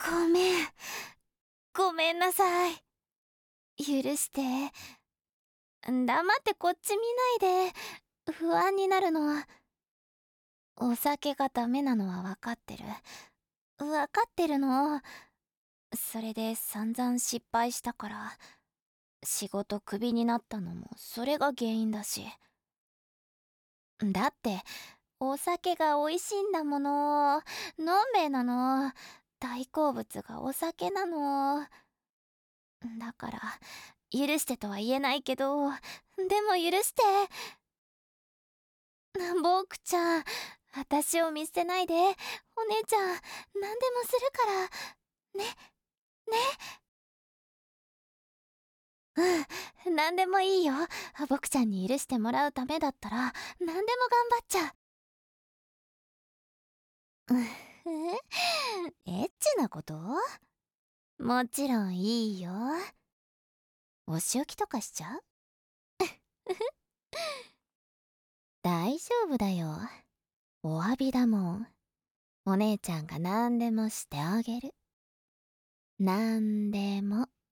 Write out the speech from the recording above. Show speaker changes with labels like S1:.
S1: ごめん。ごめんなさい。許して。黙ってこっち見ないで。不安になるのは。お酒がダメなのは分かってる。分かってるの。それで散々失敗したから。仕事クビになったのもそれが原因だし。だって、お酒が美味しいんだもの。のんべえなの。大好物がお酒なの。だから、許してとは言えないけど、でも許して。ボクちゃん、私を見捨てないで。お姉ちゃん、何でもするから。ね、ね。うん、何でもいいよ。ボクちゃんに許してもらうためだったら、何でも頑張っちゃう。エッチなこと？もちろんいいよ。お仕置きとかしちゃう？大丈夫だよ。お詫びだもん。お姉ちゃんが何でもしてあげる。なんでも。